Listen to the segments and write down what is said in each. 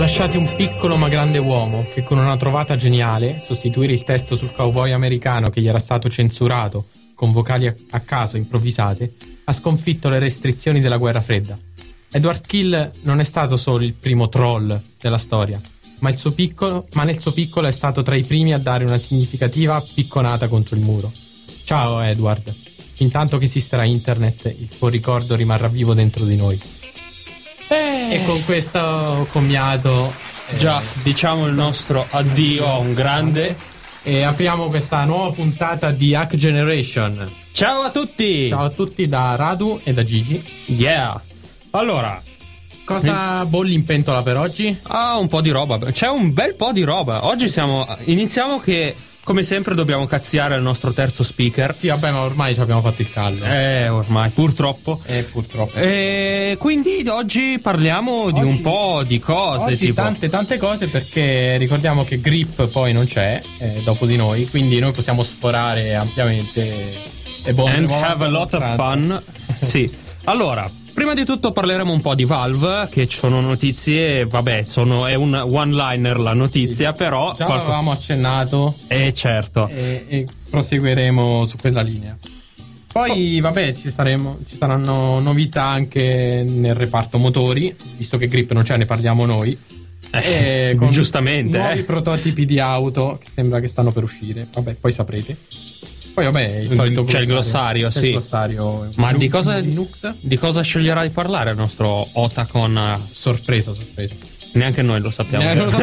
lasciati un piccolo ma grande uomo che con una trovata geniale, sostituire il testo sul cowboy americano che gli era stato censurato con vocali a caso improvvisate, ha sconfitto le restrizioni della guerra fredda. Edward Kill non è stato solo il primo troll della storia, ma nel suo piccolo è stato tra i primi a dare una significativa picconata contro il muro. Ciao Edward, intanto che esisterà internet, il tuo ricordo rimarrà vivo dentro di noi. E con questo commiato diciamo il nostro addio a un grande e apriamo questa nuova puntata di Hack Generation. Ciao a tutti! Ciao a tutti da Radu e da Gigi. Yeah! Allora, cosa bolli in pentola per oggi? Un po' di roba, c'è un bel po' di roba. Oggi iniziamo che come sempre dobbiamo cazziare il nostro terzo speaker. Sì, vabbè, ma ormai ci abbiamo fatto il callo. Ormai, purtroppo. Purtroppo. Quindi oggi parliamo di un po' di cose. Oggi tipo tante cose, perché ricordiamo che Grip poi non c'è dopo di noi, quindi noi possiamo sforare ampiamente and have a lot of fun. Sì. Allora, prima di tutto parleremo un po' di Valve, che ci sono notizie, vabbè, è un one-liner la notizia, sì, però già l'avevamo accennato. Certo. E proseguiremo su quella linea. Poi, vabbè, ci saranno novità anche nel reparto motori, visto che Grip non c'è, ne parliamo noi. Con giustamente. Nuovi prototipi di auto che sembra che stanno per uscire. Vabbè, poi saprete. Poi vabbè, il solito c'è il glossario, sì. Il glossario. Ma di cosa Linux? Sceglierà di parlare il nostro Otacon? Sorpresa. Neanche noi lo sappiamo.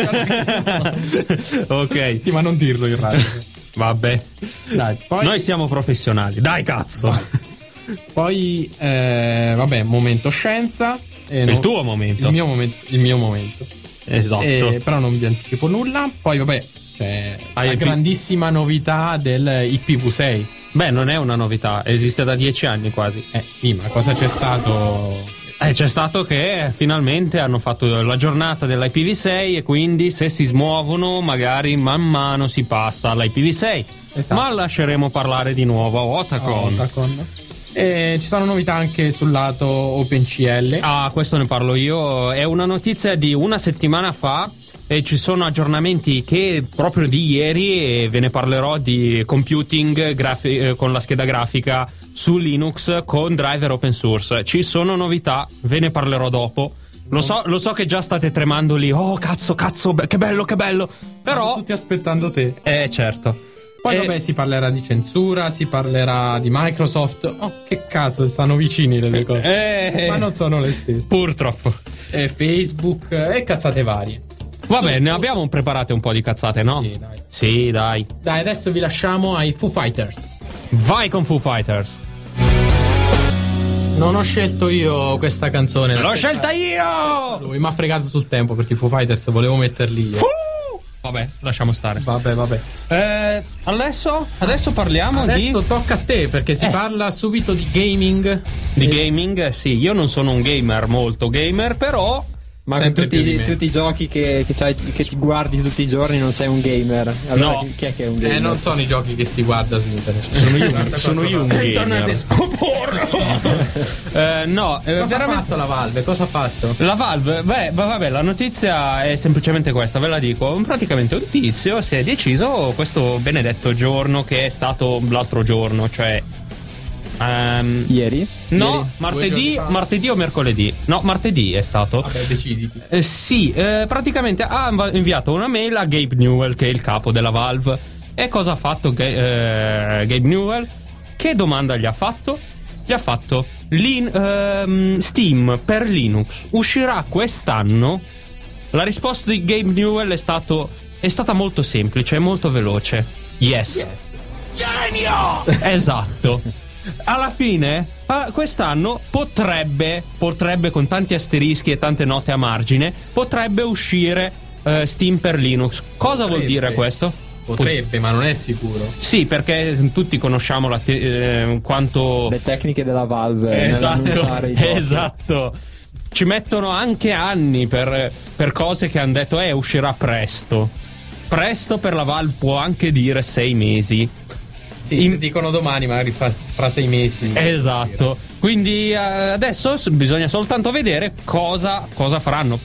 Ok. Sì, ma non dirlo in radio. Vabbè. Dai, poi noi siamo professionali. Dai, cazzo. Vai. Poi vabbè, momento scienza. Il tuo momento. Il mio momento. Esatto. Però non vi anticipo nulla. Poi vabbè, c'è la grandissima novità del IPv6. Beh, non è una novità, esiste da 10 anni quasi. Sì, ma cosa c'è stato? C'è stato che finalmente hanno fatto la giornata dell'IPv6 e quindi se si smuovono magari man mano si passa all'IPv6. Esatto. Ma lasceremo parlare di nuovo a Otacon. E ci sono novità anche sul lato OpenCL. Questo ne parlo io. È una notizia di una settimana fa e ci sono aggiornamenti che proprio di ieri, e ve ne parlerò di computing con la scheda grafica su Linux con driver open source. Ci sono novità, ve ne parlerò dopo. Lo so che già state tremando lì. Oh cazzo, che bello. Però stiamo tutti aspettando te. Certo. Poi vabbè, si parlerà di censura, si parlerà di Microsoft. Oh, che caso, stanno vicini le due cose. Ma non sono le stesse. Purtroppo. Facebook e cazzate varie. Vabbè, ne abbiamo preparate un po' di cazzate, no? Sì, dai. Dai, adesso vi lasciamo ai Foo Fighters. Vai con Foo Fighters. Non ho scelto io questa canzone. L'ho scelta io! Lui mi ha fregato sul tempo, perché i Foo Fighters volevo metterli io. Vabbè, lasciamo stare. Vabbè. Adesso parliamo Adesso tocca a te, perché si parla subito di gaming. Di gaming, sì. Io non sono un gamer, molto gamer, però... Ma con tutti i giochi che ti guardi tutti i giorni non sei un gamer. Allora no. Chi è che è un gamer? Non sono i giochi che si guarda su internet. Sono io un gamer. Internet è no, cosa ha fatto la Valve? Cosa ha fatto? La Valve, vabbè, la notizia è semplicemente questa, ve la dico. Praticamente un tizio si è deciso questo benedetto giorno che è stato l'altro giorno, cioè ieri? No, martedì o mercoledì? No, martedì è stato. Vabbè, deciditi. Sì, praticamente ha inviato una mail a Gabe Newell, che è il capo della Valve. E cosa ha fatto Gabe Newell? Che domanda gli ha fatto? Gli ha fatto Steam per Linux uscirà quest'anno? La risposta di Gabe Newell è stata molto semplice e molto veloce. Yes. Genio! Esatto. Alla fine quest'anno potrebbe con tanti asterischi e tante note a margine, potrebbe uscire Steam per Linux. Cosa vuol dire questo? Potrebbe, ma non è sicuro. Sì, perché tutti conosciamo quanto le tecniche della Valve. Esatto. Ci mettono anche anni per cose che hanno detto uscirà presto. Presto per la Valve può anche dire 6 mesi. Sì, dicono domani, magari fra 6 mesi. Esatto. Quindi adesso bisogna soltanto vedere cosa faranno. Però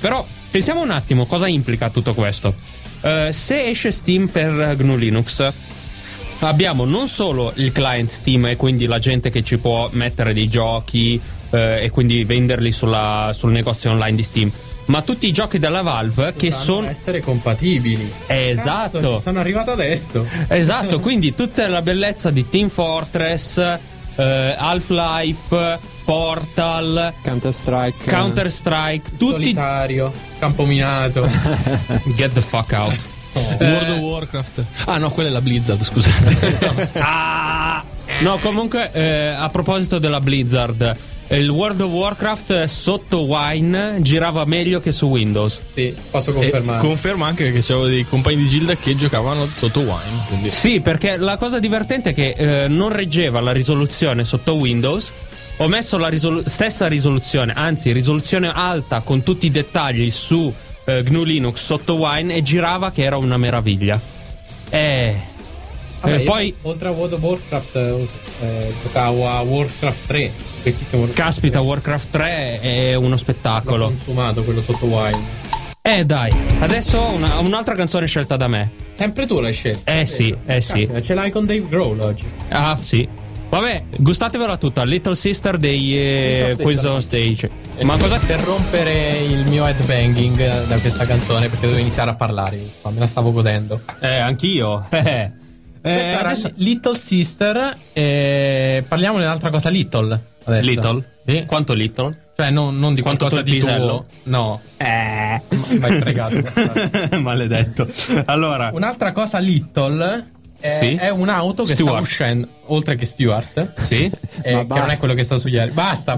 pensiamo un attimo cosa implica tutto questo. Se esce Steam per GNU Linux, abbiamo non solo il client Steam e quindi la gente che ci può mettere dei giochi e quindi venderli sul negozio online di Steam, ma tutti i giochi della Valve che sono essere compatibili. Esatto. Cazzo, ci sono arrivato adesso. Esatto, quindi tutta la bellezza di Team Fortress, Half-Life, Portal, Counter-Strike, tutti Solitario, Campo Minato. Get the fuck out. World of Warcraft. Ah no, quella è la Blizzard, scusate. No, comunque a proposito della Blizzard, il World of Warcraft sotto Wine girava meglio che su Windows. Sì, posso confermare. Confermo anche che c'avevo dei compagni di gilda che giocavano sotto Wine, quindi. Sì, perché la cosa divertente è che non reggeva la risoluzione sotto Windows. Ho messo la stessa risoluzione, anzi risoluzione alta con tutti i dettagli su GNU Linux sotto Wine e girava che era una meraviglia. Vabbè, poi oltre a World of Warcraft giocavo a Warcraft 3. Caspita, Warcraft 3 è uno spettacolo. L'ho consumato quello sotto Wine. Dai, adesso un'altra canzone scelta da me. Sempre tu l'hai scelta? Sì. Caspita, ce l'hai con Dave Grohl oggi. Ah, sì. Vabbè, gustatevela tutta, Little Sister dei Queens on Stage. Ma cosa? Per rompere il mio headbanging da questa canzone, perché devo iniziare a parlare, me la stavo godendo. Anch'io. Questa era Little Sister. Parliamo di un'altra cosa, Little adesso. Little? Sì. Quanto Little? Cioè non di quanto qualcosa di tuo. No. Vai fregato. Maledetto. Allora, un'altra cosa Little è un'auto che sta uscendo, oltre che Stewart. Sì. Che non è quello che sta sugli aerei. Basta.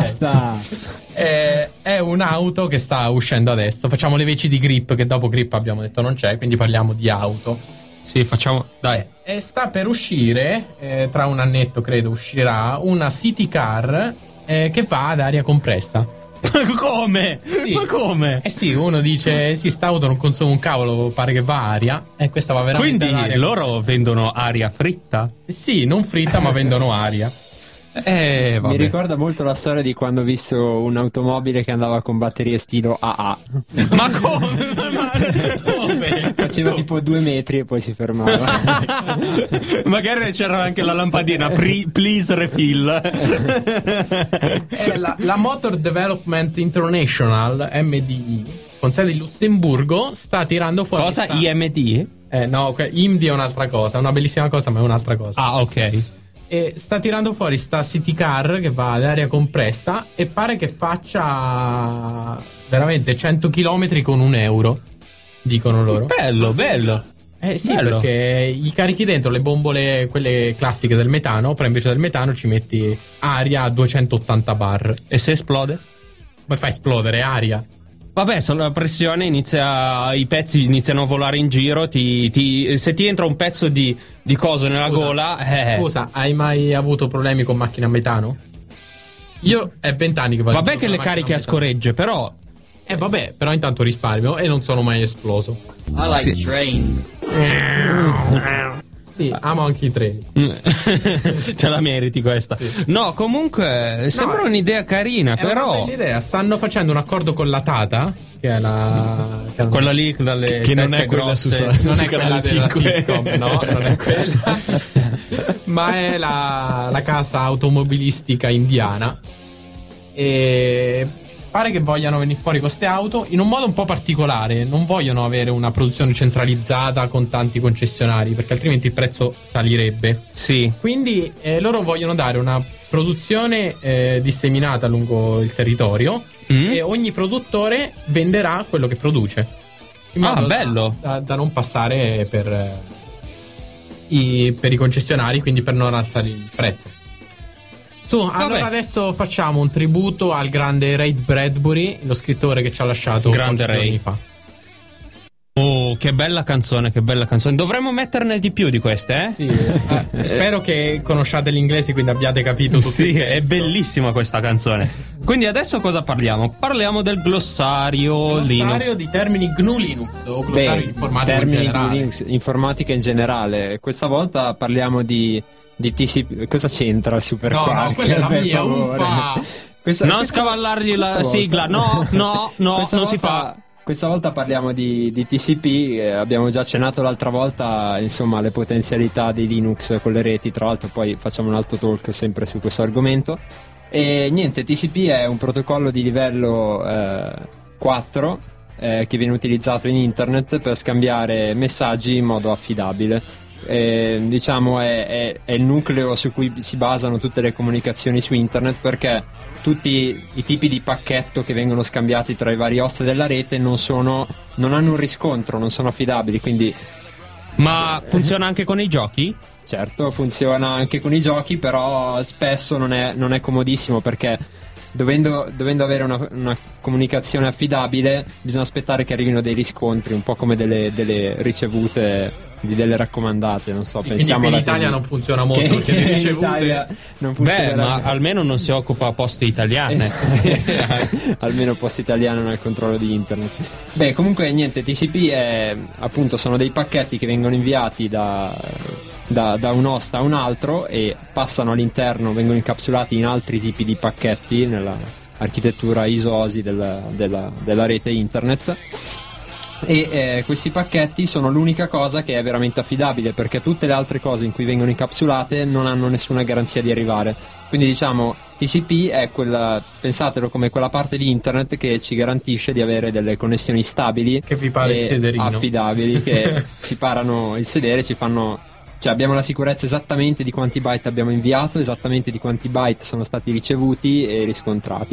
Okay. È un'auto che sta uscendo adesso. Facciamo le veci di Grip, che dopo Grip abbiamo detto non c'è, quindi parliamo di auto. Sì, facciamo. Dai. E sta per uscire, tra un annetto credo uscirà, una city car che va ad aria compressa. Come? Sì. Ma come? Sì, uno dice sì, sta auto non consuma un cavolo, pare che va aria. E questa va veramente quindi aria. Loro vendono aria fritta? Sì, non fritta, ma vendono aria. Vabbè. Mi ricorda molto la storia di quando ho visto un'automobile che andava con batterie stilo AA. Ma come? Dove? Faceva tipo 2 metri e poi si fermava. Magari c'era anche la lampadina please refill. La Motor Development International, MDI, con sede in Lussemburgo, sta tirando fuori cosa? IMD? No, IMD è un'altra cosa, è una bellissima cosa, ma è un'altra cosa. Ah, ok. E sta tirando fuori sta city car che va ad aria compressa e pare che faccia veramente 100 km con €1, dicono loro. Bello. Sì, bello. perché gli carichi dentro le bombole, quelle classiche del metano, però invece del metano ci metti aria a 280 bar. E se esplode? Poi fa esplodere aria. Vabbè, la pressione i pezzi iniziano a volare in giro, se ti entra un pezzo di coso nella gola. Scusa, hai mai avuto problemi con macchine a metano? Io è 20 anni che vado. Vabbè che le cariche a scoregge, però. Vabbè, però intanto risparmio e non sono mai esploso. I like train. Sì, amo anche i treni. Te la meriti questa. Sì. No, comunque sembra un'idea carina, però. È una bella idea. Stanno facendo un accordo con la Tata, che è quella lì dalle che non è quella non è quella della sitcom, no, non è quella. Ma è la casa automobilistica indiana. E pare che vogliano venire fuori con queste auto in un modo un po' particolare. Non vogliono avere una produzione centralizzata con tanti concessionari, perché altrimenti il prezzo salirebbe. Sì. Quindi loro vogliono dare una produzione disseminata lungo il territorio e ogni produttore venderà quello che produce. In modo bello. Da non passare per i concessionari, quindi per non alzare il prezzo. Allora adesso facciamo un tributo al grande Ray Bradbury, lo scrittore che ci ha lasciato grande pochi giorni Ray fa. Oh, che bella canzone, che bella canzone. Dovremmo metterne di più di queste, Sì. Spero che conosciate l'inglese, quindi abbiate capito tutto. Sì, è bellissima questa canzone. Quindi adesso cosa parliamo? Parliamo del glossario Linux. Di termini GNU Linux o glossario informatico in generale. Linux, informatica in generale. Questa volta parliamo di TCP. Cosa c'entra il Superquark? No, quella è la mia, non scavallargli la sigla. No, non si fa. Questa volta parliamo di TCP, abbiamo già accennato l'altra volta, insomma, le potenzialità di Linux con le reti, tra l'altro poi facciamo un altro talk sempre su questo argomento. E niente, TCP è un protocollo di livello 4 che viene utilizzato in internet per scambiare messaggi in modo affidabile. Diciamo è il nucleo su cui si basano tutte le comunicazioni su internet, perché tutti i tipi di pacchetto che vengono scambiati tra i vari host della rete non hanno un riscontro, non sono affidabili, quindi... Ma funziona anche con i giochi? Certo, funziona anche con i giochi, però spesso non è comodissimo, perché dovendo avere una comunicazione affidabile bisogna aspettare che arrivino dei riscontri, un po' come delle ricevute di delle raccomandate, non so, sì, pensiamo in Italia non funziona molto, perché le ricevute non beh, ma almeno non si occupa a Poste Italiane. Almeno Poste Italiane non ha il controllo di internet. Beh, comunque niente, TCP è appunto, sono dei pacchetti che vengono inviati da un host a un altro e passano all'interno, vengono incapsulati in altri tipi di pacchetti nella architettura ISO-OSI della rete internet. E questi pacchetti sono l'unica cosa che è veramente affidabile, perché tutte le altre cose in cui vengono incapsulate non hanno nessuna garanzia di arrivare. Quindi diciamo TCP è pensatelo come quella parte di internet che ci garantisce di avere delle connessioni stabili, che vi pare il sederino, affidabili, che ci parano il sedere, cioè abbiamo la sicurezza esattamente di quanti byte abbiamo inviato, esattamente di quanti byte sono stati ricevuti e riscontrati.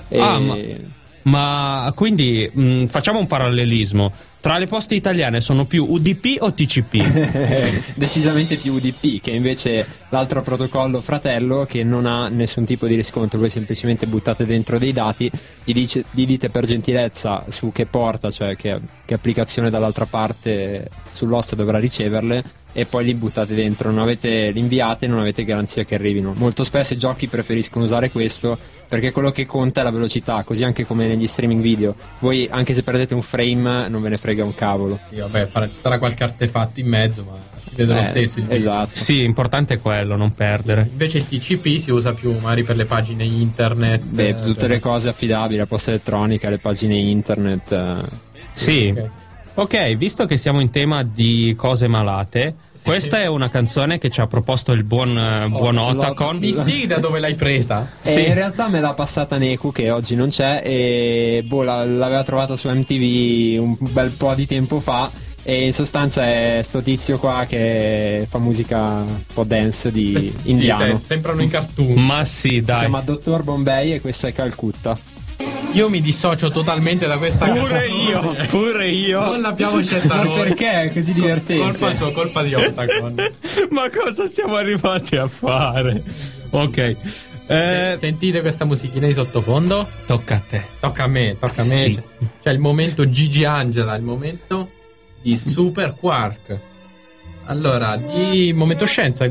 Ma quindi facciamo un parallelismo. Tra le poste italiane sono più UDP o TCP? Decisamente più UDP, che invece l'altro protocollo fratello, che non ha nessun tipo di riscontro. Voi semplicemente buttate dentro dei dati, gli dite per gentilezza su che porta, cioè che applicazione dall'altra parte sull'host dovrà riceverle, e poi li buttate dentro, li inviate e non avete garanzia che arrivino. Molto spesso i giochi preferiscono usare questo, perché quello che conta è la velocità, così anche come negli streaming video. Voi anche se perdete un frame non ve ne frega un cavolo. Sì, vabbè, sarà qualche artefatto in mezzo, ma si vede lo stesso il video. Esatto. Sì, l'importante è quello, non perdere. Sì, invece il TCP si usa più magari per le pagine internet. Beh, tutte le cose affidabili, la posta elettronica, le pagine internet. Sì. Ok, visto che siamo in tema di cose malate, questa è una canzone che ci ha proposto il buon Otacon. Mi spieghi da dove l'hai presa? Sì. In realtà me l'ha passata Neku, che oggi non c'è, e l'aveva trovata su MTV un bel po' di tempo fa. E in sostanza è sto tizio qua che fa musica un po' dance di indiano. Sembrano i cartoon. Ma sì, dai. Si chiama Dottor Bombay e questa è Calcutta. Io mi dissocio totalmente da questa Pure io. Non l'abbiamo scelta Ma noi. perché è così divertente? Colpa sua, colpa di Otacon. Ma cosa siamo arrivati a fare? Ok. Sentite questa musichina di sottofondo? Tocca a te. Tocca a me. Sì. C'è il momento Gigi Angela, il momento di Super Quark. Allora, di momento scienza.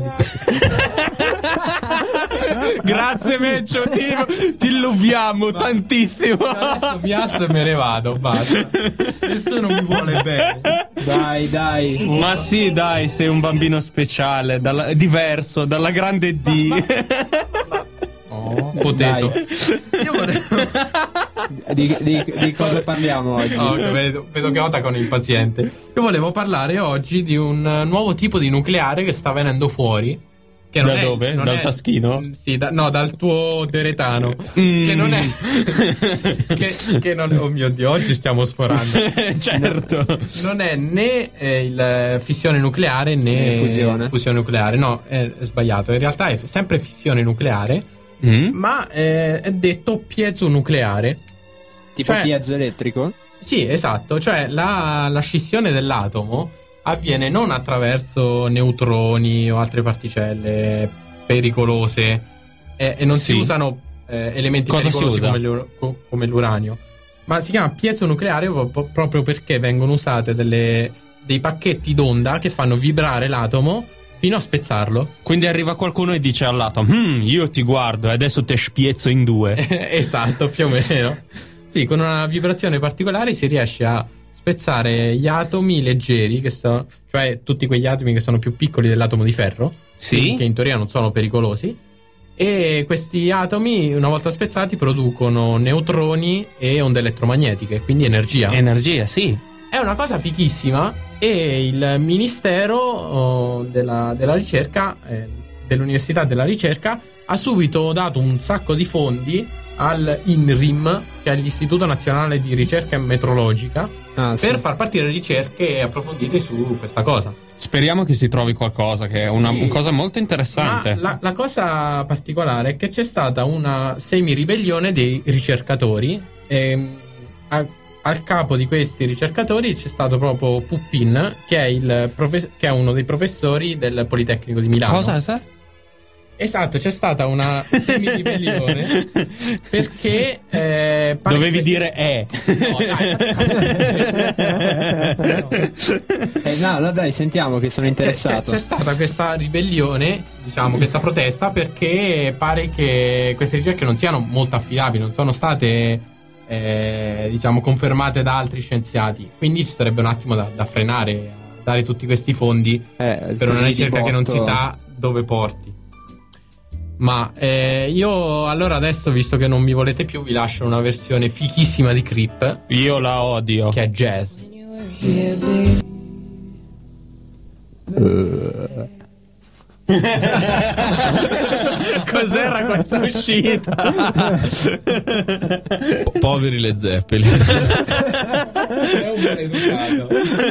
Grazie Meccio, ti illuviamo tantissimo. Adesso mi alzo e me ne vado, basta. Nessuno mi vuole bene. Dai. Ma sì, dai, sei un bambino speciale, diverso, dalla grande D. Potato. Io volevo... di cosa parliamo oggi? Vedo che Otacon è impaziente. Io volevo parlare oggi di un nuovo tipo di nucleare che sta venendo fuori. Che non dove? Dal taschino? Sì, dal tuo deretano. Che non è. che non è. Oh mio Dio, oggi stiamo sforando. Certo. Non è né il fissione nucleare né fusione nucleare. No, è sbagliato. In realtà è sempre fissione nucleare. Ma è detto piezonucleare. Tipo piezoelettrico? Sì, esatto. Cioè la scissione dell'atomo avviene non attraverso neutroni o altre particelle pericolose e non si usano elementi pericolosi come l'uranio, ma si chiama piezonucleare proprio perché vengono usate dei pacchetti d'onda che fanno vibrare l'atomo fino a spezzarlo. Quindi arriva qualcuno e dice all'atomo: io ti guardo e adesso te spiezzo in due. Esatto, più o meno. Sì, con una vibrazione particolare si riesce a spezzare gli atomi leggeri, cioè tutti quegli atomi che sono più piccoli dell'atomo di ferro, sì, che in teoria non sono pericolosi, e questi atomi, una volta spezzati, producono neutroni e onde elettromagnetiche, quindi energia. Energia, sì. È una cosa fichissima, e il Ministero della Ricerca, dell'Università della Ricerca, ha subito dato un sacco di fondi al INRIM, che è l'Istituto Nazionale di Ricerca Metrologica, per far partire ricerche approfondite su questa cosa. Speriamo che si trovi qualcosa, che è una cosa molto interessante. Ma la cosa particolare è che c'è stata una semi-ribellione dei ricercatori. Al capo di questi ricercatori c'è stato proprio Pupin, che è uno dei professori del Politecnico di Milano. Cosa? Esatto, c'è stata una semi-ribellione perché dovevi dire No, dai, sentiamo che sono interessato. C'è stata questa ribellione, diciamo, questa protesta, perché pare che queste ricerche non siano molto affidabili, non sono state diciamo confermate da altri scienziati, quindi ci sarebbe un attimo da frenare, a dare tutti questi fondi per una ricerca che non si sa dove porti. Ma io allora adesso, visto che non mi volete più, vi lascio una versione fichissima di Creep. Io la odio. Che è jazz. Cos'era questa uscita? Poveri Led Zeppelin. È un maleducato.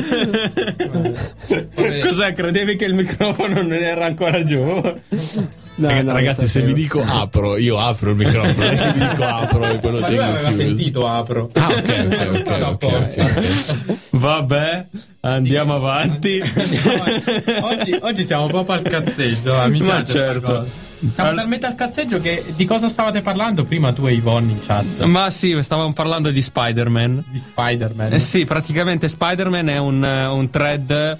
Cos'è? Credevi che il microfono non era ancora giù? No, ragazzi, se vi dico apro, io apro il microfono. Non è che vi dico apro e poi lo Ma tengo lui aveva chiuso. sentito apro. Ok. Vabbè, andiamo avanti. Oggi siamo proprio al cazzeggio. Mi Ma piace certo. questa cosa. Siamo talmente al cazzeggio che di cosa stavate parlando prima tu e Yvonne in chat? Ma sì, stavamo parlando di Spider-Man. Di Spider-Man. Sì, praticamente Spider-Man è un thread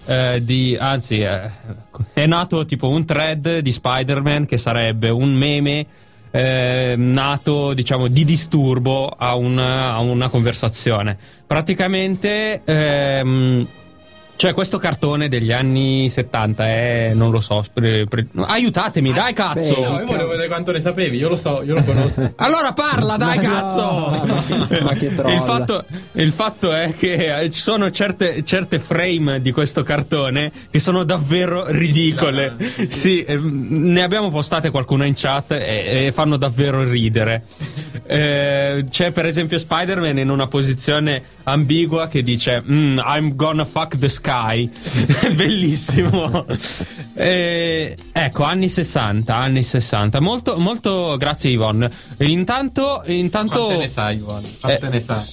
è nato tipo un thread di Spider-Man che sarebbe un meme nato, diciamo, di disturbo a una conversazione. Praticamente c'è questo cartone degli anni 70, non lo so, aiutatemi, dai cazzo. No, io volevo vedere quanto ne sapevi, io lo so, io lo conosco. Allora parla, dai, cazzo! Ma che troll. Il fatto è che ci sono certe frame di questo cartone che sono davvero ridicole. Sì, ne abbiamo postate qualcuna in chat e fanno davvero ridere. C'è per esempio Spider-Man in una posizione ambigua che dice I'm gonna fuck the sky. Bellissimo. Ecco, anni 60. Molto, molto grazie Yvonne. Intanto Quante ne sai, Yvonne? Quante ne sai?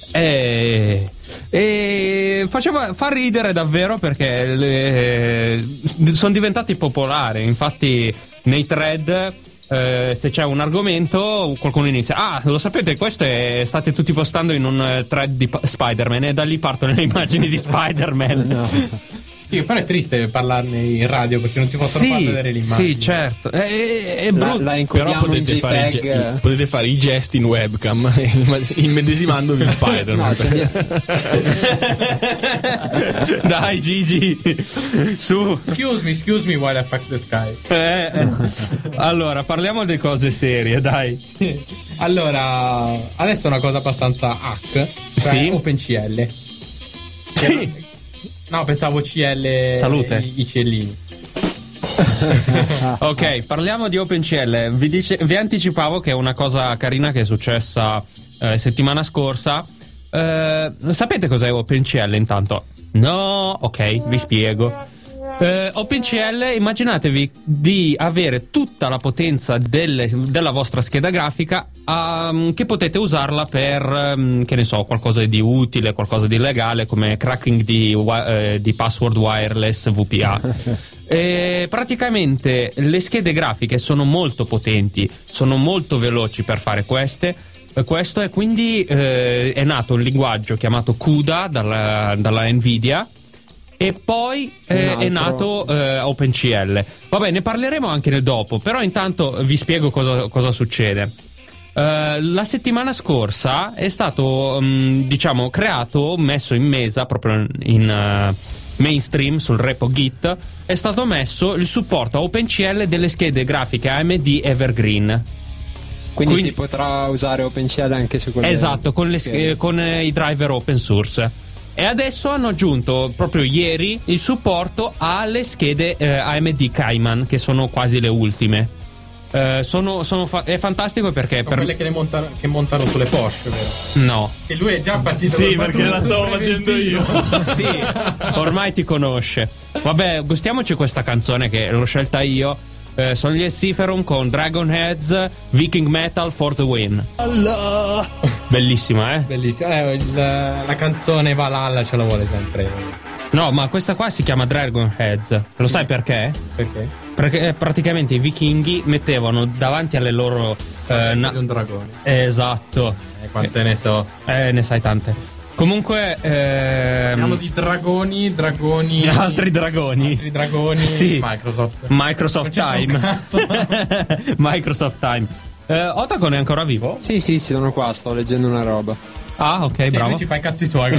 Fa ridere davvero perché sono diventati popolari. Infatti nei thread se c'è un argomento qualcuno inizia: lo sapete, questo state tutti postando in un thread di Spider-Man, e da lì partono le immagini di Spider-Man. No. Sì, però è triste parlarne in radio perché non si possono far vedere le immagini. Sì, certo. È brutto. Però potete fare i gesti in webcam immedesimandovi in Spider-Man. Dai Gigi, su. Excuse me while I fuck the sky. Allora, parliamo di cose serie, dai. Allora, adesso è una cosa abbastanza hack, cioè OpenCL. Sì. No, pensavo CL. Salute. I cielini. Ok, parliamo di OpenCL. Vi anticipavo che è una cosa carina che è successa settimana scorsa. Sapete cos'è OpenCL intanto? No? Ok, vi spiego. OpenCL, immaginatevi di avere tutta la potenza della vostra scheda grafica che potete usarla per, che ne so, qualcosa di utile, qualcosa di legale, come cracking di password wireless VPA. Praticamente le schede grafiche sono molto potenti, sono molto veloci per fare questo, e quindi è nato un linguaggio chiamato CUDA dalla Nvidia. E poi è nato OpenCL. Vabbè, ne parleremo anche nel dopo, però intanto vi spiego cosa succede. La settimana scorsa è stato, diciamo, messo in mesa proprio in mainstream sul repo Git, è stato messo il supporto a OpenCL delle schede grafiche AMD Evergreen. Quindi si potrà usare OpenCL anche su quelle. Esatto, con i driver open source. E adesso hanno aggiunto proprio ieri il supporto alle schede AMD Cayman, che sono quasi le ultime. È fantastico perché sono quelle che montano sulle Porsche, vero? No. E lui è già partito. Sì, perché la stavo facendo io. Sì, ormai ti conosce. Vabbè, gustiamoci questa canzone che l'ho scelta io. Sono gli Essiferum con Dragon Heads, Viking Metal for the win. Allah. Bellissima, Bellissima. La canzone Valhalla ce la vuole sempre. No, ma questa qua si chiama Dragon Heads. Lo sai perché? Perché? Perché praticamente i vichinghi mettevano davanti alle loro un dragone. Esatto. Quante ne so. Ne sai tante. Comunque parliamo di dragoni. Altri dragoni. Sì. Microsoft Time. Microsoft Time. Otagon è ancora vivo? Sì, sono qua, sto leggendo una roba. Ah, ok, bravo. Lui si fa i cazzi suoi.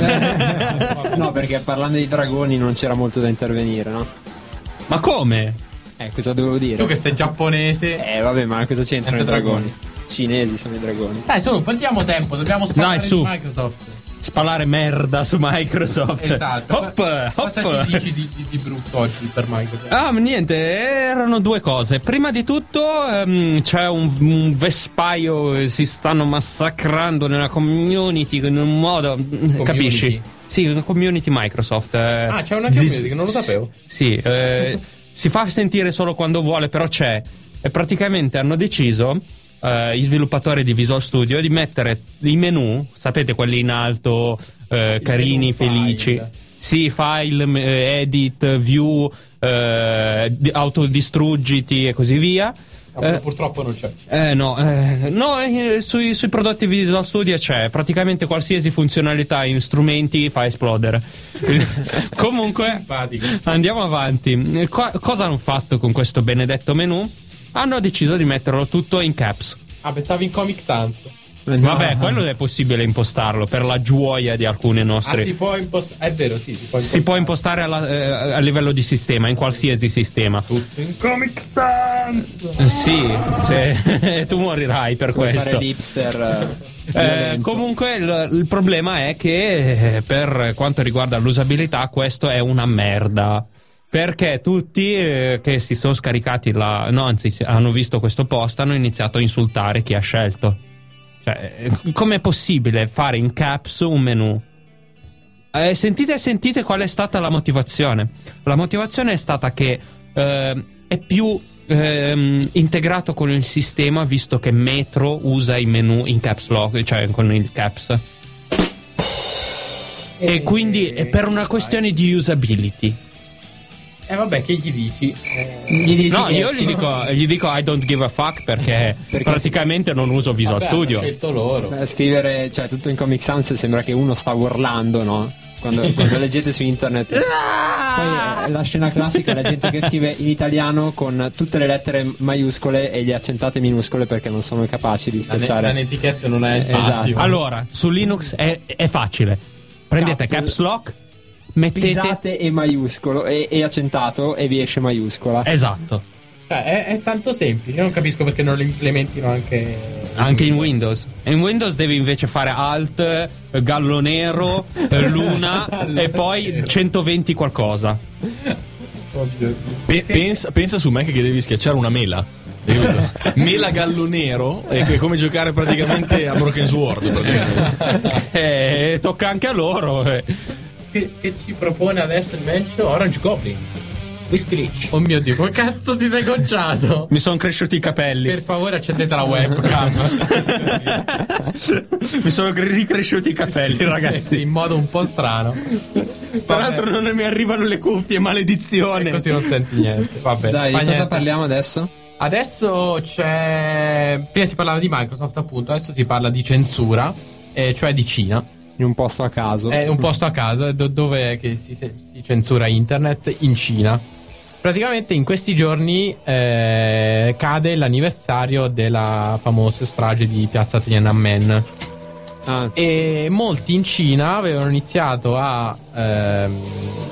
No, perché parlando di dragoni non c'era molto da intervenire, no? Ma come? Cosa dovevo dire? Tu che sei giapponese. Vabbè, ma cosa c'entrano i dragoni? Cinesi sono i dragoni. Dai, perdiamo tempo, dobbiamo sparare su. di Microsoft. Spalare merda su Microsoft. Esatto. Cosa ci dici di brutto oggi per Microsoft? Ma niente, erano due cose. Prima di tutto c'è un vespaio, si stanno massacrando nella community in un modo, capisci? Sì, una community Microsoft. C'è una community che non lo sapevo. Sì, si fa sentire solo quando vuole, però c'è. E praticamente hanno deciso gli sviluppatori di Visual Studio di mettere i menu, sapete, quelli in alto, carini, felici. Sì, file, edit, view, autodistruggiti e così via. Purtroppo non c'è. Sui prodotti Visual Studio c'è praticamente qualsiasi funzionalità in strumenti fa esplodere. Comunque andiamo avanti. Cosa hanno fatto con questo benedetto menu? Hanno deciso di metterlo tutto in caps. Pensavi in Comic Sans. Vabbè, quello è possibile impostarlo per la gioia di alcuni nostri. Si può impostare. È vero, sì, si può impostare a livello di sistema, in qualsiasi sistema. Tutto in Comic Sans. Sì, tu morirai per questo. Fare l'hipster. Comunque il problema è che per quanto riguarda l'usabilità questo è una merda. Perché tutti che si sono scaricati hanno visto questo post, hanno iniziato a insultare chi ha scelto. Cioè, com'è possibile fare in caps un menu? Sentite qual è stata la motivazione. La motivazione è stata che è più integrato con il sistema, visto che Metro usa i menu in caps lock, cioè con il caps. E quindi è per una questione di usability. Vabbè, che gli dici? No, io gli dico I don't give a fuck perché praticamente non uso Visual Studio. Hanno scelto loro. Scrivere, tutto in Comic Sans sembra che uno sta urlando, no? Quando leggete su internet. Poi la scena classica è la gente che scrive in italiano con tutte le lettere maiuscole e le accentate minuscole perché non sono capaci di schiacciare. L'etichetta non è il massimo. Allora, su Linux è facile. Prendete caps lock, mettete pisate e maiuscolo e accentato e vi esce maiuscola. Esatto. È tanto semplice. Io non capisco perché non lo implementino anche in Windows. In Windows devi invece fare Alt, gallo nero, Luna e poi 120 qualcosa. Pensa su Mac che devi schiacciare una mela. Mela gallo nero è come giocare praticamente a Broken Sword. Tocca anche a loro. Che ci propone adesso il match Orange Goblin Whiskey. Oh mio Dio, come cazzo ti sei conciato? Mi sono cresciuti i capelli. Per favore accendete la webcam. Mi sono ricresciuti i capelli, sì, ragazzi, in modo un po' strano. Tra l'altro non mi arrivano le cuffie, maledizione. E così non senti niente. Vabbè, dai, di cosa parliamo adesso? Adesso c'è... Prima si parlava di Microsoft, appunto. Adesso si parla di censura, cioè di Cina. In un posto a caso. È un posto a caso dove che si censura internet in Cina. Praticamente in questi giorni cade l'anniversario della famosa strage di piazza Tiananmen. E molti in Cina avevano iniziato a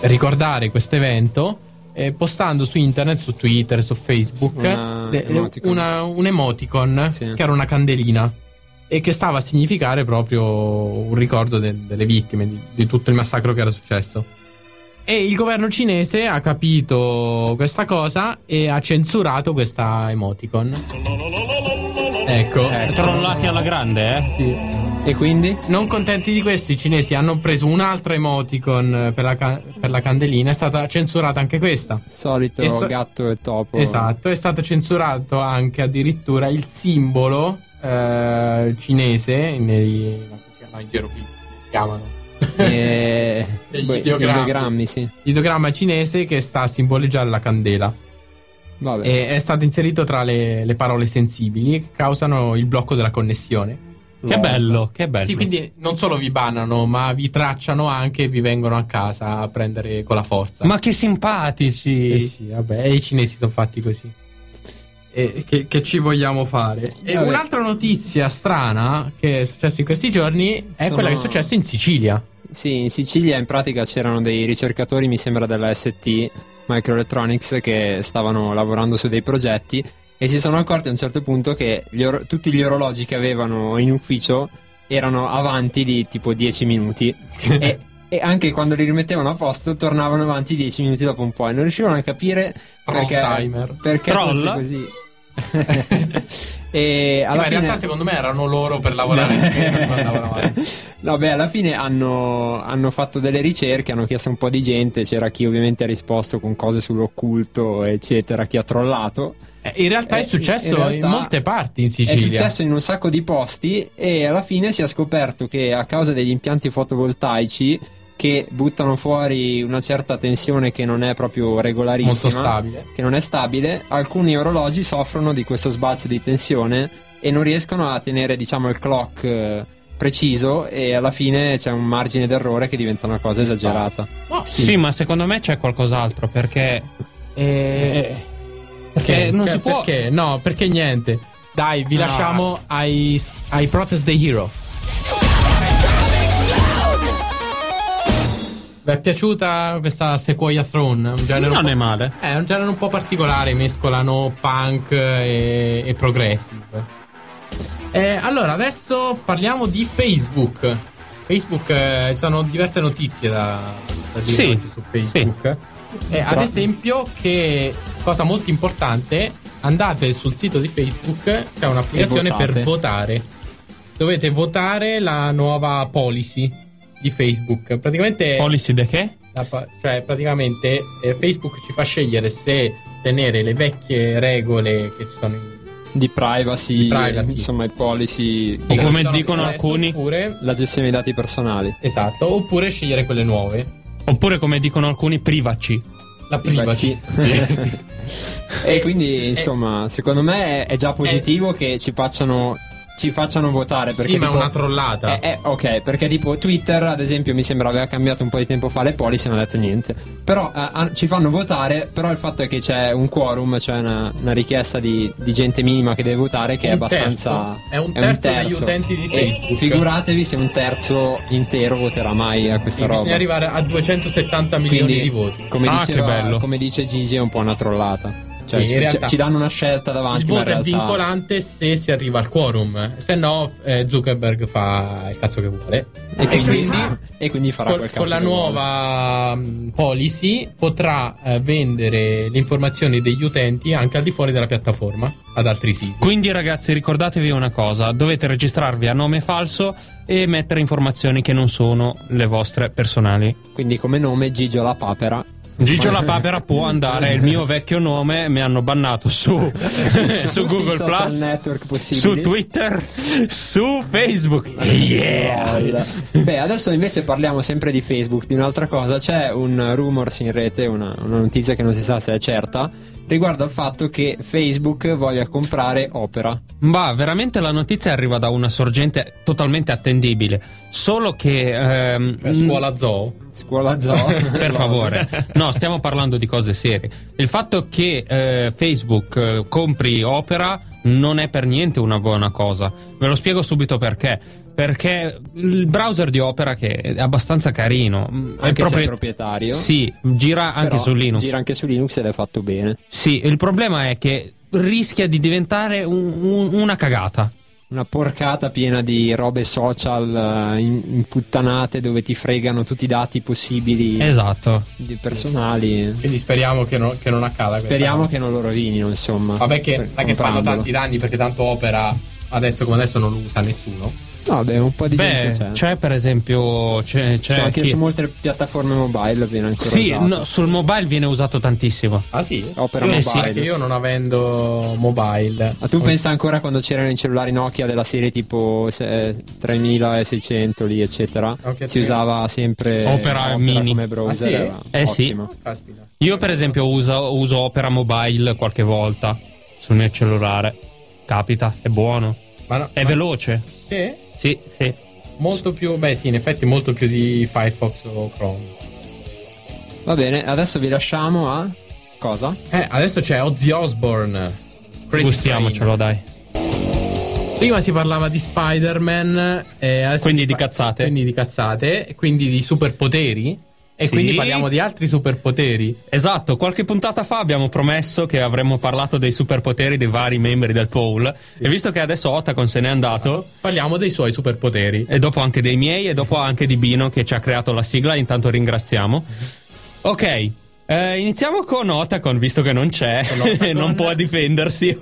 ricordare questo evento postando su internet, su Twitter, su Facebook un emoticon Sì. che era una candelina e che stava a significare proprio un ricordo delle vittime di tutto il massacro che era successo. E il governo cinese ha capito questa cosa e ha censurato questa emoticon. Ecco. Trollati alla grande, Sì. E quindi? Non contenti di questo, i cinesi hanno preso un'altra emoticon per la candelina. È stata censurata anche questa. Solito gatto e topo. Esatto, è stato censurato anche addirittura il simbolo cinese nei geroglifici, si chiamano. Gli ideogrammi, sì. L'ideogramma cinese che sta a simboleggiare la candela. Vabbè. E è stato inserito tra le parole sensibili che causano il blocco della connessione. Che bello, che bello. Sì, quindi non solo vi bannano, ma vi tracciano anche e vi vengono a casa a prendere con la forza. Ma che simpatici. Sì, vabbè, i cinesi sono fatti così. E che ci vogliamo fare? E Vabbè. un'altra notizia strana che è successa in questi giorni è quella che è successa in Sicilia. Sì, in Sicilia in pratica c'erano dei ricercatori, mi sembra della ST Microelectronics, che stavano lavorando su dei progetti e si sono accorti a un certo punto che tutti gli orologi che avevano in ufficio erano avanti di tipo 10 minuti e anche quando li rimettevano a posto tornavano avanti 10 minuti dopo un po' e non riuscivano a capire perché fosse così. E alla in fine... realtà secondo me erano loro per lavorare. No, beh, alla fine hanno fatto delle ricerche, hanno chiesto un po' di gente, c'era chi ovviamente ha risposto con cose sull'occulto, eccetera, chi ha trollato. In realtà è successo in molte parti in Sicilia. È successo in un sacco di posti e alla fine si è scoperto che a causa degli impianti fotovoltaici che buttano fuori una certa tensione che non è proprio regolarissima, molto stabile, che non è stabile, alcuni orologi soffrono di questo sbalzo di tensione e non riescono a tenere, diciamo, il clock preciso e alla fine c'è un margine d'errore che diventa una cosa esagerata. Oh, sì, ma secondo me c'è qualcos'altro perché non si può. Perché? No, perché niente. Dai, vi lasciamo ai Protest the Hero. Vi è piaciuta questa Sequoia Throne? Un genere non è male. È un genere un po' particolare, mescolano punk e progressive. Allora, adesso parliamo di Facebook. Facebook, ci sono diverse notizie da dire oggi su Facebook. Sì. Ad esempio, che cosa molto importante, andate sul sito di Facebook, c'è un'applicazione per votare. Dovete votare la nuova policy di Facebook. Praticamente policy di che? Cioè praticamente Facebook ci fa scegliere se tenere le vecchie regole che ci sono di privacy, insomma i policy, o come dicono alcuni, oppure la gestione dei dati personali. Esatto, oppure scegliere quelle nuove, oppure come dicono alcuni privacy. La privacy. E quindi insomma secondo me è già positivo che ci facciano votare, perché sì, ma è una trollata. Ok, perché tipo Twitter ad esempio mi sembra aveva cambiato un po' di tempo fa le policy e non ha detto niente, però ci fanno votare, però il fatto è che c'è un quorum, cioè una richiesta di gente minima che deve votare, che è abbastanza è un terzo degli utenti di Facebook. Figuratevi se un terzo intero voterà mai a questa roba. Bisogna arrivare a 270 milioni di voti. Che bello. Come dice Gigi, è un po' una trollata. Cioè, in realtà ci danno una scelta davanti. Il voto è vincolante se si arriva al quorum, se no Zuckerberg fa il cazzo che vuole e quindi farà quel cazzo con la nuova policy potrà vendere le informazioni degli utenti anche al di fuori della piattaforma ad altri siti. Quindi ragazzi, ricordatevi una cosa: dovete registrarvi a nome falso e mettere informazioni che non sono le vostre personali. Quindi come nome Gigio la Papera. Gigio la Papera può andare, il mio vecchio nome, mi hanno bannato su Google Plus, su Twitter, su Facebook. Yeah. Beh, adesso invece parliamo sempre di Facebook, di un'altra cosa. C'è un rumors in rete, una notizia che non si sa se è certa, riguardo al fatto che Facebook voglia comprare Opera. Ma veramente la notizia arriva da una sorgente totalmente attendibile, solo che Scuola Zoo. Per favore, no, stiamo parlando di cose serie. Il fatto che Facebook compri Opera non è per niente una buona cosa. Ve lo spiego subito perché. Perché il browser di Opera, che è abbastanza carino, anche se è proprietario, sì, gira anche su Linux. Gira anche su Linux ed è fatto bene. Sì, il problema è che rischia di diventare una cagata. Una porcata piena di robe social imputtanate dove ti fregano tutti i dati possibili. Esatto. Personali. Quindi speriamo che non accada. Speriamo che non lo rovinino, insomma. Vabbè, che fanno tanti danni, perché tanto Opera adesso come adesso non lo usa nessuno. No, beh, un po' di gente c'è per esempio c'è anche su molte piattaforme mobile viene ancora usato. No, sul mobile viene usato tantissimo. Ah sì? Opera mobile. Sì, che io non avendo mobile. Ma tu pensa ancora quando c'erano i cellulari Nokia della serie tipo 3600 lì eccetera, si usava sempre Opera Mini come browser. Ah, sì? Sì. Caspita. Io per esempio uso Opera Mobile qualche volta sul mio cellulare. Capita, è buono. È veloce. Sì? Sì. Molto più, sì, in effetti molto più di Firefox o Chrome. Va bene, adesso vi lasciamo a cosa? Adesso c'è Ozzy Osbourne. Gustiamocelo, dai. Prima si parlava di Spider-Man, quindi di cazzate. Quindi di cazzate, quindi di superpoteri. E quindi parliamo di altri superpoteri. Esatto, qualche puntata fa abbiamo promesso che avremmo parlato dei superpoteri dei vari membri del Paul. Sì. E visto che adesso Otacon se n'è andato, parliamo dei suoi superpoteri. E dopo anche dei miei, e dopo anche di Bino che ci ha creato la sigla. Intanto ringraziamo. Ok, iniziamo con Otacon, visto che non c'è e non può difendersi.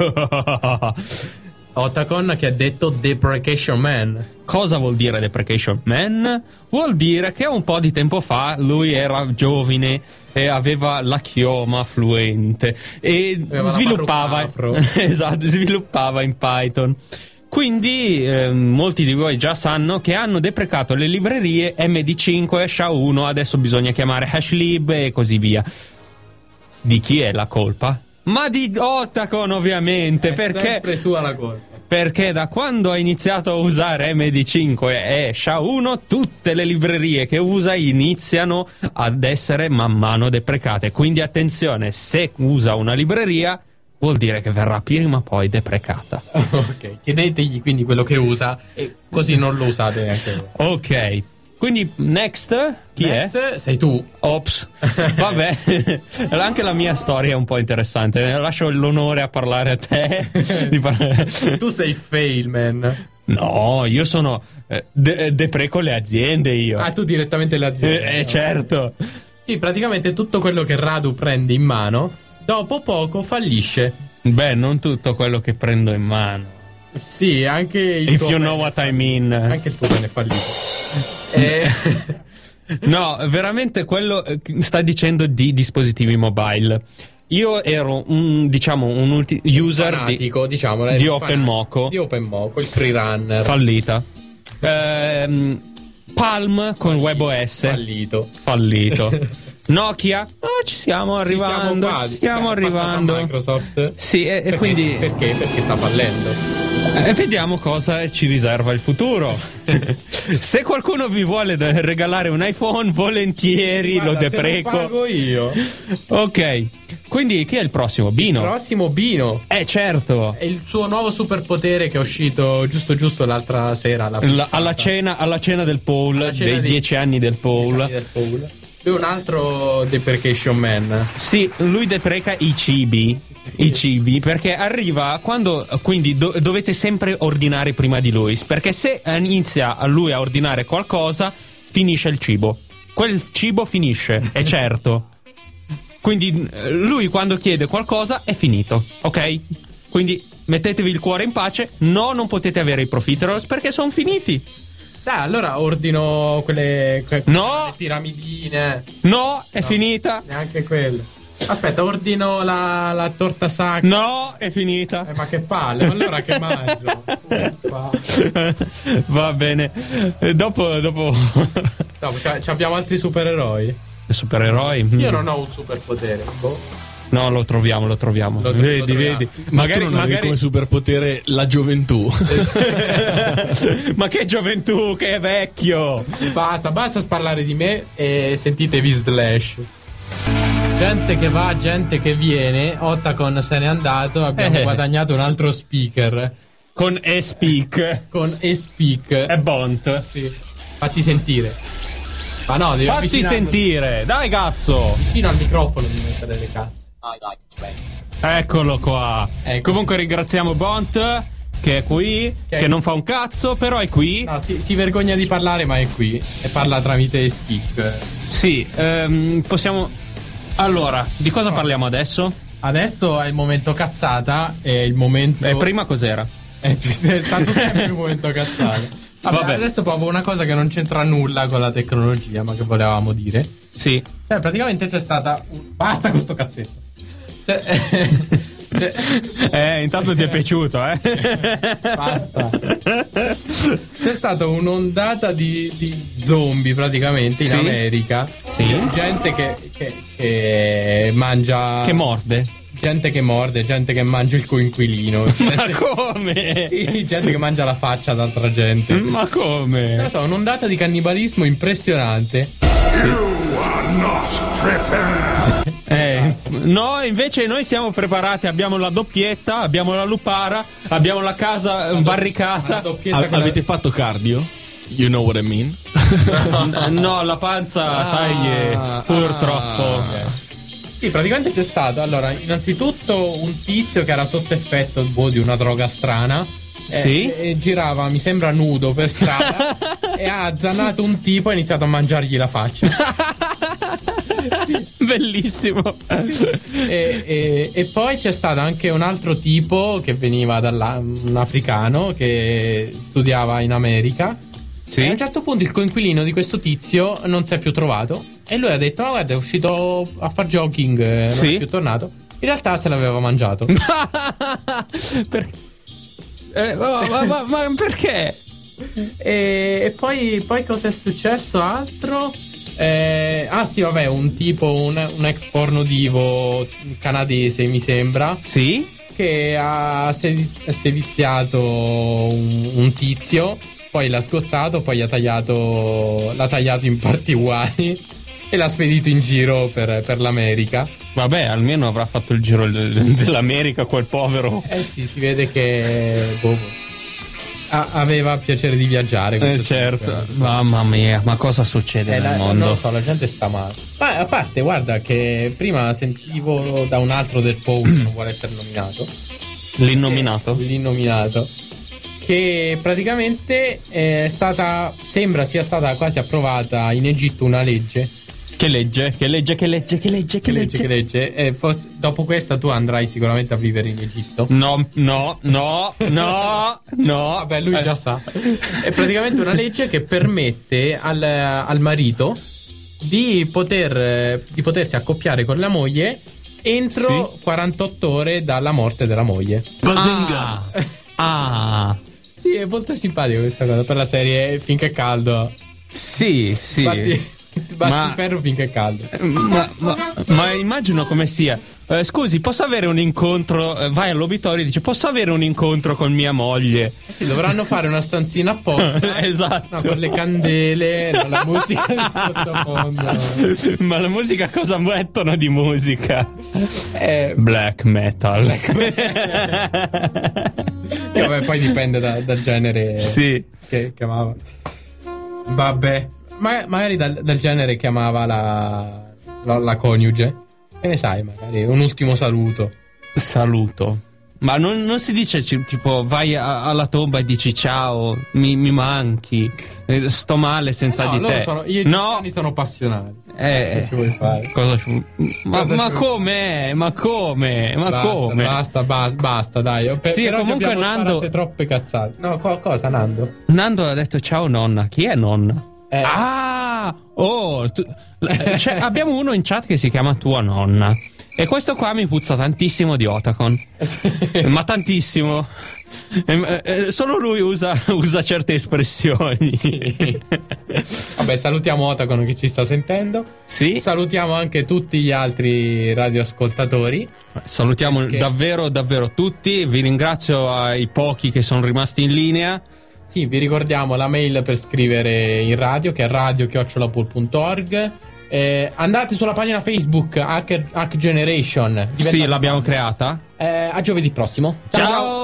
Otacon che ha detto Deprecation Man. Cosa vuol dire Deprecation Man? Vuol dire che un po' di tempo fa lui era giovane e aveva la chioma fluente e sviluppava esatto, sviluppava in Python. Quindi molti di voi già sanno che hanno deprecato le librerie MD5, SHA-1, adesso bisogna chiamare HashLib e così via. Di chi è la colpa? Ma di Otacon, ovviamente, perché sempre sua la colpa. Perché da quando ha iniziato a usare MD5 e SHA-1 tutte le librerie che usa iniziano ad essere man mano deprecate. Quindi attenzione, se usa una libreria vuol dire che verrà prima o poi deprecata. Ok, chiedetegli quindi quello che usa e così non lo usate neanche voi. Ok. Quindi next è? Sei tu. Ops. Vabbè. Anche la mia storia è un po' interessante. Lascio l'onore a parlare a te. Tu sei failman. No, io sono depreco le aziende io. Ah, tu direttamente le aziende. Certo. Sì, praticamente tutto quello che Radu prende in mano dopo poco fallisce. Beh, non tutto quello che prendo in mano. Sì, anche il If you know what I mean. Anche il tuo bene è fallito. No, veramente quello sta dicendo di dispositivi mobile. Io ero un user fanatico, di OpenMoko. Di OpenMoko, il freerunner. Fallita. Palm con WebOS. Fallito. Nokia, ci stiamo arrivando. Ci stiamo arrivando. Microsoft. Sì, e quindi perché? Perché sta fallendo. Vediamo cosa ci riserva il futuro. Se qualcuno vi vuole regalare un iPhone, volentieri. Guarda, lo depreco. Te lo pago io. Ok. Quindi chi è il prossimo? Bino. Il prossimo Bino. Certo. È il suo nuovo superpotere che è uscito giusto l'altra sera alla cena del Paul, dei 10 anni del Paul. Lui è un altro deprecation man. Sì, lui depreca i cibi. I cibi, perché arriva quando quindi dovete sempre ordinare prima di lui, perché se inizia lui a ordinare qualcosa finisce il cibo, quel cibo finisce, è certo. Quindi lui quando chiede qualcosa è finito, ok? Quindi mettetevi il cuore in pace. No, non potete avere i profiteroles perché sono finiti. Dai, allora ordino quelle no, piramidine. No, è finita. Neanche quelle. Aspetta, ordino la torta sacca. No, è finita. Ma che palle, allora che mangio? Va bene. Dopo abbiamo altri supereroi. Supereroi? Io non ho un superpotere. No, lo troviamo. Vedi. Magari non avevi come superpotere la gioventù. Ma che gioventù, che è vecchio. Basta sparlare di me e sentitevi Slash. Gente che va, gente che viene. Ottacon se n'è andato. Abbiamo guadagnato un altro speaker. Con e-speak. Con e-speak. E Bont. Sì. Fatti sentire. Ma no, devi Fatti sentire. Dai, cazzo. Vicino al microfono di mettere le casse. Eccolo qua. Ecco. Comunque ringraziamo Bont, che è qui, che non fa un cazzo, però è qui. No, si vergogna di parlare, ma è qui. E parla tramite e-speak. Sì, possiamo... Allora, di cosa parliamo adesso? Adesso è il momento cazzata. È il momento... Prima cos'era? È stato sempre il momento cazzata. Vabbè, adesso proprio una cosa che non c'entra nulla con la tecnologia, ma che volevamo dire. Sì. Cioè, praticamente c'è stata basta con sto cazzetto. Intanto ti è piaciuto, Basta. C'è stata un'ondata di zombie praticamente in America. Sì. Gente che mangia. Che morde. Gente che morde, gente che mangia il coinquilino. Ma come? Sì, gente che mangia la faccia ad altra gente. Ma come? Non lo so, un'ondata di cannibalismo impressionante. No, invece noi siamo preparati. Abbiamo la doppietta, abbiamo la lupara, abbiamo la casa barricata. Avete fatto cardio? You know what I mean? No, la panza, sai, purtroppo. Sì, praticamente c'è stato, allora, innanzitutto un tizio che era sotto effetto di una droga strana. Sì. E girava, mi sembra, nudo per strada. E ha azzannato un tipo e ha iniziato a mangiargli la faccia. Sì. Bellissimo. E poi c'è stato anche un altro tipo che veniva un africano che studiava in America. Sì. E a un certo punto il coinquilino di questo tizio non si è più trovato. E lui ha detto: ma guarda, è uscito a far jogging, non è più tornato. In realtà se l'aveva mangiato. Perché? Ma perché? E poi cosa è successo altro? Sì, vabbè, un tipo, un ex pornodivo canadese, mi sembra. Sì. Che ha seviziato un tizio, poi l'ha scozzato, poi l'ha tagliato in parti uguali e l'ha spedito in giro per l'America. Vabbè, almeno avrà fatto il giro dell'America quel povero. Sì, si vede che aveva piacere di viaggiare. Certo. Mamma mia, ma cosa succede nel mondo? Non lo so, la gente sta male. Ma a parte, guarda che prima sentivo da un altro del Pou, che non vuole essere nominato. L'innominato. Che praticamente sembra sia stata quasi approvata in Egitto una legge. Che legge? Dopo questa tu andrai sicuramente a vivere in Egitto. No. Vabbè, lui già sa. È praticamente una legge che permette al marito di potersi accoppiare con la moglie entro 48 ore dalla morte della moglie. Bazinga! Sì, è molto simpatico questa cosa per la serie Finché è caldo. Sì. Batti ferro finché è caldo. Ma immagino come sia. Scusi, posso avere un incontro? Vai all'obitorio e dice: posso avere un incontro con mia moglie? Sì, dovranno fare una stanzina apposta. Esatto. Con le candele, la musica di sottofondo. Ma la musica cosa mettono di musica? Black metal. Sì, vabbè, poi dipende dal genere. Sì. Che chiamava. Vabbè. Magari dal genere che amava la coniuge. Che ne sai, magari un ultimo saluto. Ma non si dice tipo vai alla tomba e dici ciao, mi manchi, sto male senza di te. Io i giorni sono passionali. Che ci vuoi fare? Cosa ci... Ma come? Basta, dai. Sì, per comunque oggi Nando troppe cazzate. No, cosa Nando? Nando ha detto ciao nonna. Chi è nonna? Abbiamo uno in chat che si chiama tua nonna. E questo qua mi puzza tantissimo di Otakon. Ma tantissimo. Solo lui usa certe espressioni. Sì. Vabbè, salutiamo Otakon che ci sta sentendo. Sì. Salutiamo anche tutti gli altri radioascoltatori. Salutiamo davvero tutti. Vi ringrazio ai pochi che sono rimasti in linea. Sì, vi ricordiamo la mail per scrivere in radio, che è radio@pool.org. Andate sulla pagina Facebook Hack Generation. Sì, l'abbiamo creata. A giovedì prossimo. Ciao.